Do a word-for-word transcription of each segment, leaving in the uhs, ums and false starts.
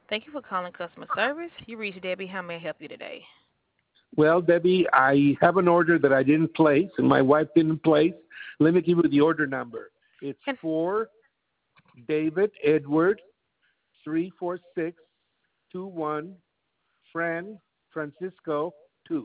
Thank you for calling customer service. You reached Debbie. How may I help you today? Well, Debbie, I have an order that I didn't place and my wife didn't place. Let me give you the order number. It's Can, for David Edward three four six two one Fran Francisco two.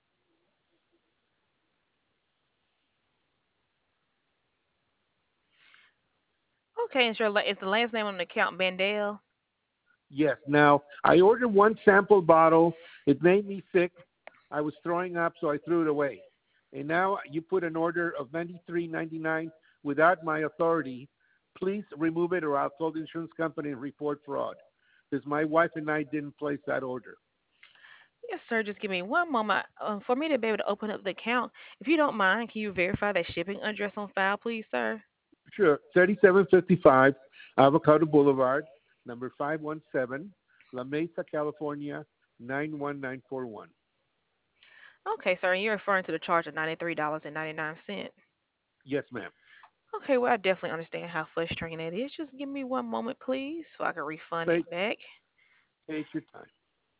okay, is, your, la- is the last name on the account Bandel? Yes. Now, I ordered one sample bottle. It made me sick. I was throwing up, so I threw it away. And now you put an order of ninety-three ninety-nine without my authority. Please remove it, or I'll call the insurance company and report fraud. Because my wife and I didn't place that order. Yes, sir. Just give me one moment. Uh, for me to be able to open up the account, if you don't mind, can you verify that shipping address on file, please, sir? Sure. thirty-seven fifty-five Avocado Boulevard, number five one seven, La Mesa, California, nine one nine four one. Okay, sir. And you're referring to the charge of ninety-three dollars and ninety-nine cents. Yes, ma'am. Okay, well, I definitely understand how frustrating that is. Just give me one moment, please, so I can refund it Take, back. take your time.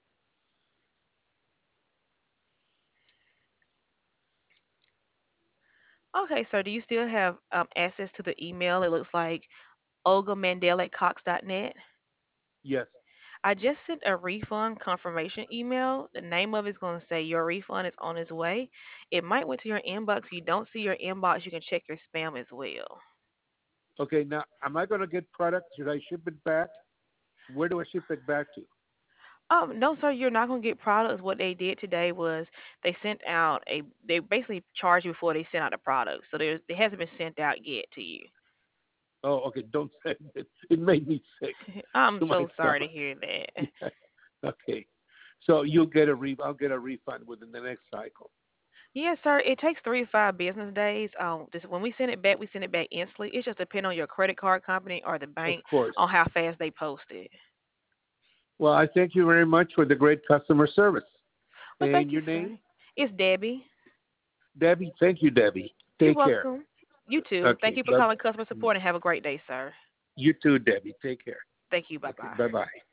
Okay, sir. Do you still have um, access to the email? It looks like Olga Mandel at Cox dot net. Yes. I just sent a refund confirmation email. The name of it's going to say your refund is on its way. It might went to your inbox. If you don't see your inbox, you can check your spam as well. Okay, now, am I going to get product? Should I ship it back? Where do I ship it back to? Um, no, sir, you're not going to get products. What they did today was they sent out a. They basically charged you before they sent out the product, so there's it hasn't been sent out yet to you. Oh, okay, don't say it. It made me sick I'm to my so sorry to stomach. hear that. Yeah. Okay. So you'll get a re- I'll get a refund within the next cycle. Yes, sir. It takes three to five business days. Um, this, when we send it back, we send it back instantly. It just depends on your credit card company or the Of bank course. on how fast they post it. Well, I thank you very much for the great customer service. Well, thank And you, your sir. name? It's Debbie. Debbie. Thank you, Debbie. You're Take care. welcome. You too. Thank Okay. you for Love. calling customer support and have a great day, sir. You too, Debbie. Take care. Thank you. Bye Okay. bye. Bye bye.